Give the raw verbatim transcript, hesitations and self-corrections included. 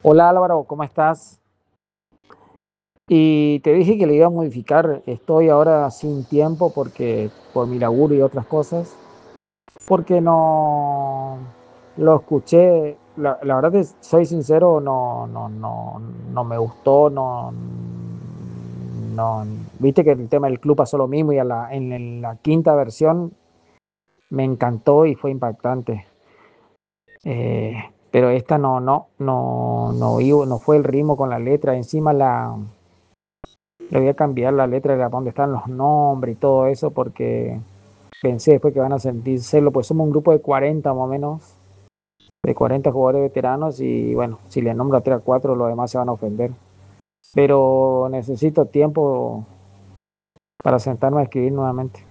Hola Álvaro, ¿cómo estás? Y te dije que le iba a modificar. Estoy ahora sin tiempo porque por mi laburo y otras cosas, porque no lo escuché. La, la verdad que soy sincero, no, no, no, no me gustó, no, no. Viste que el tema del club pasó lo mismo y a la, en, en la quinta versión me encantó y fue impactante. Eh, pero esta no, no, no, no, iba- no fue el ritmo con la letra. Encima la Le voy a cambiar la letra de la donde están los nombres y todo eso porque pensé después que van a sentir celo, pues somos un grupo de cuarenta más o menos, de cuarenta jugadores veteranos y bueno, si le nombro a tres a cuatro los demás se van a ofender. Pero necesito tiempo para sentarme a escribir nuevamente.